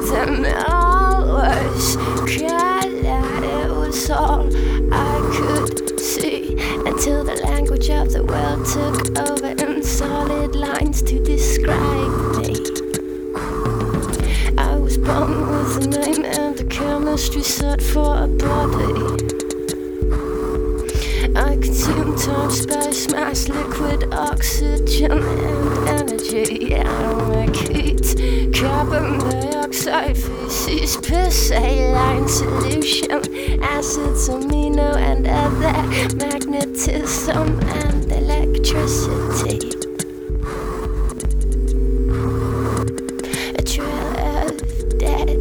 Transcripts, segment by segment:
Then always colored, it was all I could see, until the language of the world took over in solid lines to describe me. I was born with a name and the chemistry set for a body. I consume time, space, mass, liquid, oxygen, and energy. I make heat, carbon dioxide, feces, piss, saline solution, acids, amino, and other magnetism and electricity. A trail of death.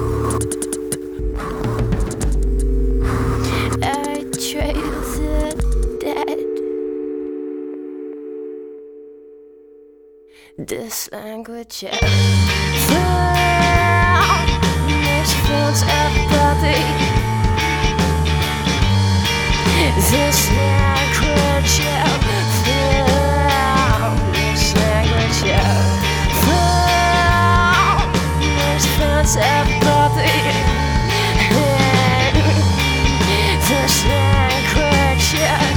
I trail the dead. This language of found misfits everybody. This language of found, this language of found misfits everybody. This language of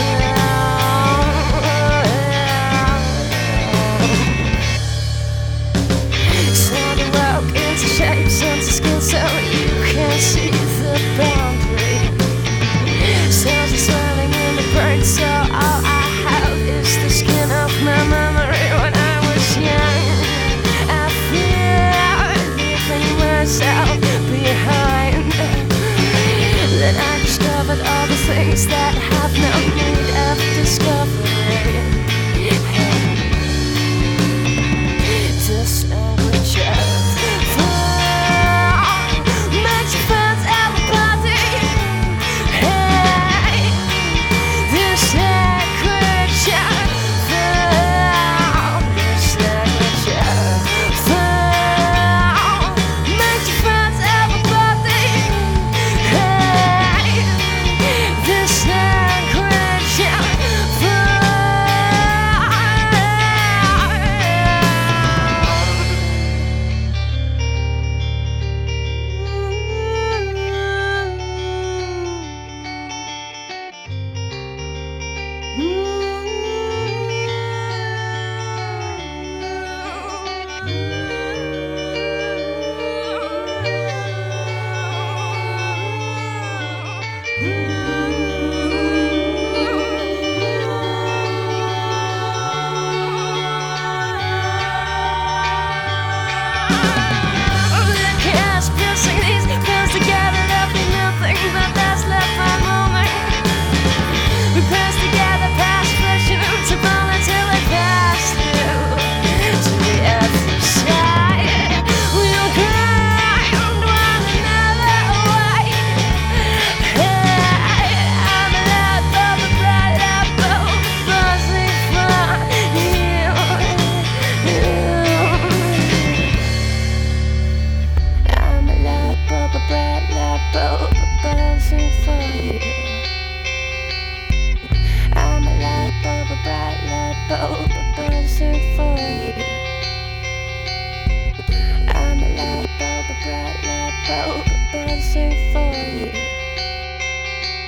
shapes and skin so you can see the boundary. Cells are swelling in the brain, so all I have is the skin of my memory. When I was young, I feared leaving myself behind. Then I discovered all the things that have no need of discovery. This language of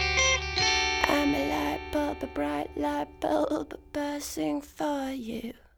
I'm a light bulb, a bright light bulb buzzing for you.